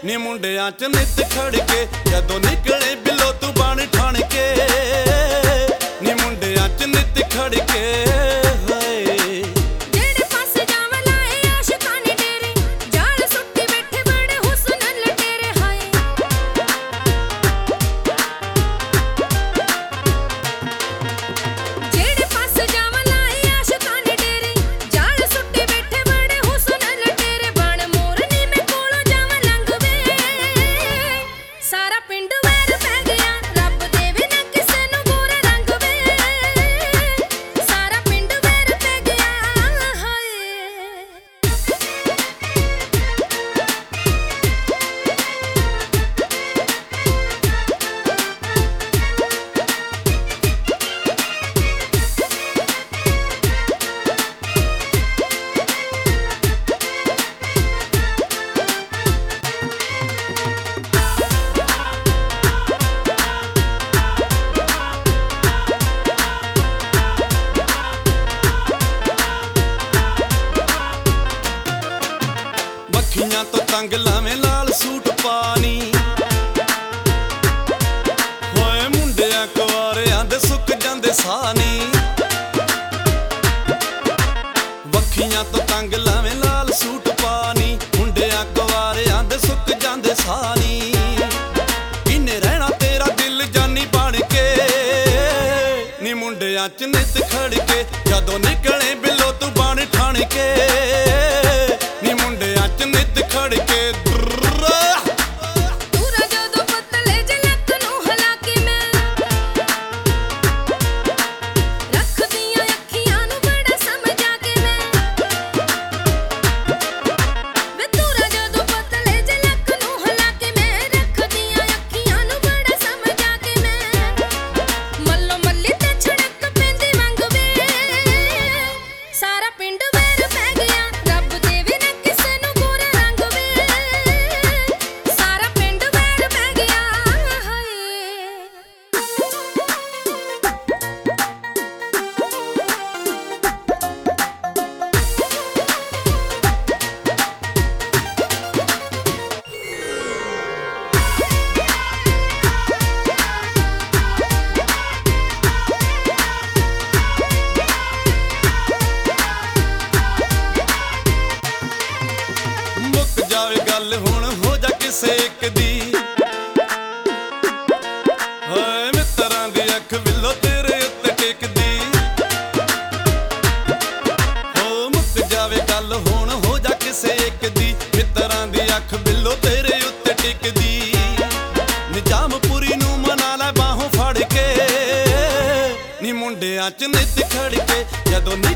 ਨੀ ਮੁੰਡਿਆਂ ਚ ਨਿੱਤ ਖੜਕੇ ਜਦੋਂ ਨਿਕਲੇ ਬਿੱਲੋ ਤੂੰ ਬਣ ਠਣ ਕੇ ਨੀ ਮੁੰਡਿਆਂ ਚ ਨਿੱਤ ਖੜਕੇ ਅੱਖੀਆਂ ਤੋਂ ਤੰਗ ਲਾਵੇਂ ਲਾਲ ਸੂਟ ਪਾਣੀ ਹੋਏ ਮੁੰਡਿਆਂ ਕੁਆਰਿਆਂ ਦੇ ਸੁੱਕ ਜਾਂਦੇ ਸਾਨੀ ਅੱਖੀਆਂ ਤੋਂ ਤੰਗ ਲਾਵੇਂ ਲਾਲ ਸੂਟ ਪਾਣੀ ਮੁੰਡਿਆਂ ਕੁਆਰਿਆਂ ਦੇ ਸੁੱਕ ਜਾਂਦੇ ਸਾਨੀ ਕਿੰਨੇ ਰਹਿਣਾ ਤੇਰਾ ਦਿਲ ਜਾਨੀ ਬਣ ਕੇ ਨੀ ਮੁੰਡਿਆਂ ਚ ਨਿੱਤ ਖੜਕੇ ਜਦੋਂ ਨਿਕਲੇ ਬਿੱਲੋ ਤੂੰ ਬਣ ਠਣ ਕੇ ਨੀ ਮੁੰਡਿਆਂ ਚ ਨਿੱਤ ਖੜਕੇ ਗੱਲ ਹੁਣ ਹੋ ਜਾ ਕਿਸੇ ਇੱਕ ਦੀ ਹਾਏ ਮਿੱਤਰਾਂ ਦੀ ਅੱਖ ਵਿੱਲੋ ਤੇਰੇ ਉੱਤੇ ਟਿਕਦੀ ਹੋ ਮੁੱਕ ਜਾਵੇ ਗੱਲ ਹੁਣ ਹੋ ਜਾ ਕਿਸੇ ਇੱਕ ਦੀ ਮਿੱਤਰਾਂ ਦੀ ਅੱਖ ਵਿੱਲੋ ਤੇਰੇ ਉੱਤੇ ਟਿਕਦੀ ਨਿਜ਼ਾਮਪੁਰੀ ਨੂੰ ਮਨਾ ਲੈ ਬਾਹੋਂ ਫੜ ਕੇ ਨੀ ਮੁੰਡਿਆਂ ਚ ਨਿੱਤ ਖੜਕੇ ਜਦੋਂ